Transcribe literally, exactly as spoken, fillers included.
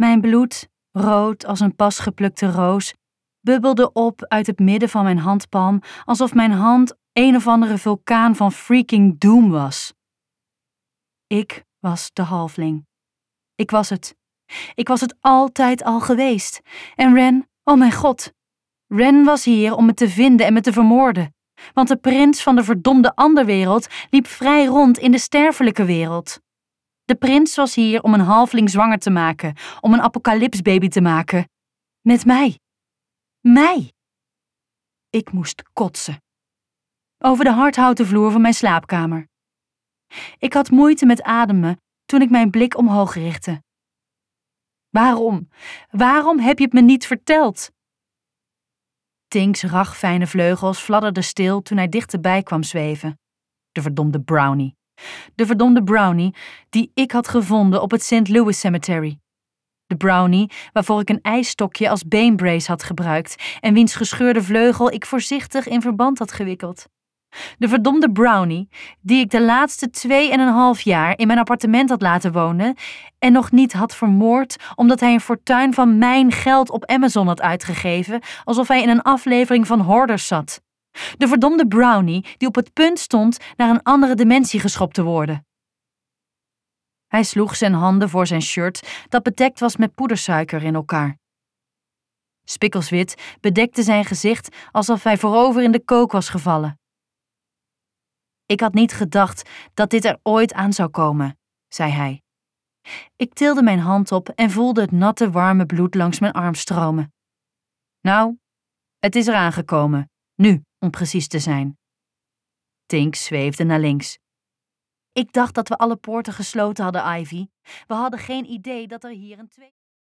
Mijn bloed, rood als een pas geplukte roos, bubbelde op uit het midden van mijn handpalm alsof mijn hand een of andere vulkaan van freaking doom was. Ik was de halfling. Ik was het. Ik was het altijd al geweest. En Ren, oh mijn god. Ren was hier om me te vinden en me te vermoorden. Want de prins van de verdomde anderwereld liep vrij rond in de sterfelijke wereld. De prins was hier om een halfling zwanger te maken, om een apocalypsbaby te maken. Met mij. Mij. Ik moest kotsen. Over de hardhouten vloer van mijn slaapkamer. Ik had moeite met ademen toen ik mijn blik omhoog richtte. Waarom? Waarom heb je het me niet verteld? Tink's ragfijne vleugels fladderden stil toen hij dichterbij kwam zweven. De verdomde brownie. De verdomde brownie die ik had gevonden op het Saint Louis Cemetery. De brownie waarvoor ik een ijsstokje als beenbrace had gebruikt en wiens gescheurde vleugel ik voorzichtig in verband had gewikkeld. De verdomde brownie die ik de laatste twee en een half jaar in mijn appartement had laten wonen en nog niet had vermoord omdat hij een fortuin van mijn geld op Amazon had uitgegeven alsof hij in een aflevering van Hoarders zat. De verdomde brownie die op het punt stond naar een andere dimensie geschopt te worden. Hij sloeg zijn handen voor zijn shirt dat bedekt was met poedersuiker in elkaar. Spikkelswit bedekte zijn gezicht alsof hij voorover in de kook was gevallen. Ik had niet gedacht dat dit er ooit aan zou komen, zei hij. Ik tilde mijn hand op en voelde het natte, warme bloed langs mijn arm stromen. Nou, het is eraan gekomen, nu om precies te zijn. Tink zweefde naar links. Ik dacht dat we alle poorten gesloten hadden, Ivy. We hadden geen idee dat er hier een twee...